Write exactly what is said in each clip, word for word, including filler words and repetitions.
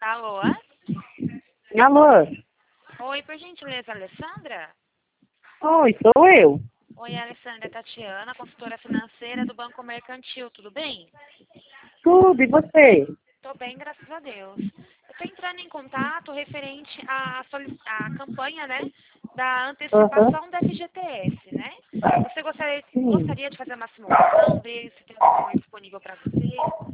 Alô? Alô? Oi, por gentileza, Alessandra? Oi, sou eu. Oi, Alessandra, é Tatiana, consultora financeira do Banco Mercantil, tudo bem? Tudo, e você? Tô bem, graças a Deus. Eu tô entrando em contato referente à, solic- à campanha, né, da Aham. antecipação da F G T S, né? Você gostaria, Sim. gostaria de fazer uma simulação, ver se tem algum valor disponível para você?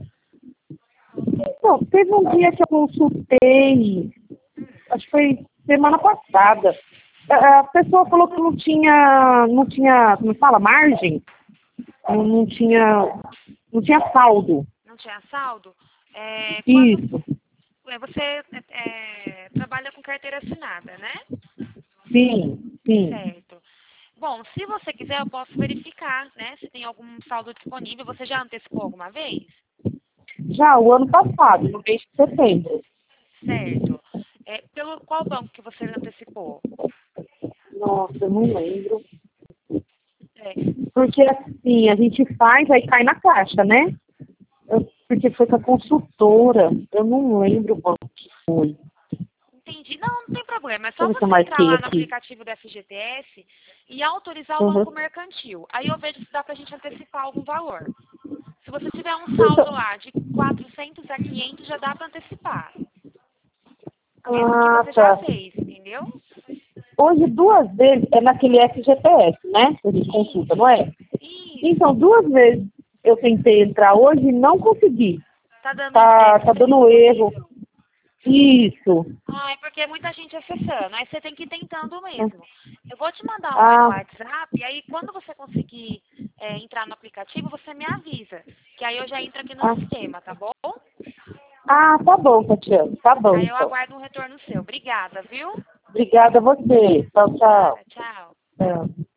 Bom, teve um dia que eu consultei, acho que foi semana passada. A a pessoa falou que não tinha, não tinha, como fala, margem, não, não tinha, não tinha saldo. Não tinha saldo? É, quando Isso, é, você é, trabalha com carteira assinada, né? sim, sim. Certo. Bom, se você quiser, eu posso verificar, né, se tem algum saldo disponível. Você já antecipou alguma vez? Já o ano passado, no mês de setembro. Certo. É, pelo qual banco que você antecipou? Nossa, eu não lembro. É, Porque assim, a gente faz, aí cai na caixa, né? Eu- porque foi com a consultora, eu não lembro qual que foi. entendi. Não, não tem problema. É Deixa eu só ver se eu você entrar marquei lá no aqui. aplicativo do F G T S e autorizar o Uhum. banco mercantil. Aí eu vejo se dá pra gente antecipar algum valor. Se você tiver um saldo Então, lá de quatrocentos a quinhentos, já dá pra antecipar. Mesmo que ah, você já tá. fez, entendeu? Hoje, duas vezes, é naquele F G T S, né? Que a gente consulta, não Isso. é? Isso. Então, duas vezes eu tentei entrar hoje e não consegui. Tá dando é, Tá, tá sistema dando erro. indisponível. Isso. Ah, é porque é muita gente acessando. Aí você tem que ir tentando mesmo. Eu vou te mandar um oi no Ah, WhatsApp, e aí quando você conseguir é, entrar no aplicativo, você me avisa. Que aí eu já entro aqui no ah, sistema, tá bom? ah, tá bom, Tatiana. Tá bom, Aí eu então. aguardo um retorno seu. Obrigada, viu? Obrigada a você. Tchau, tchau. Nada, tchau. Tchau.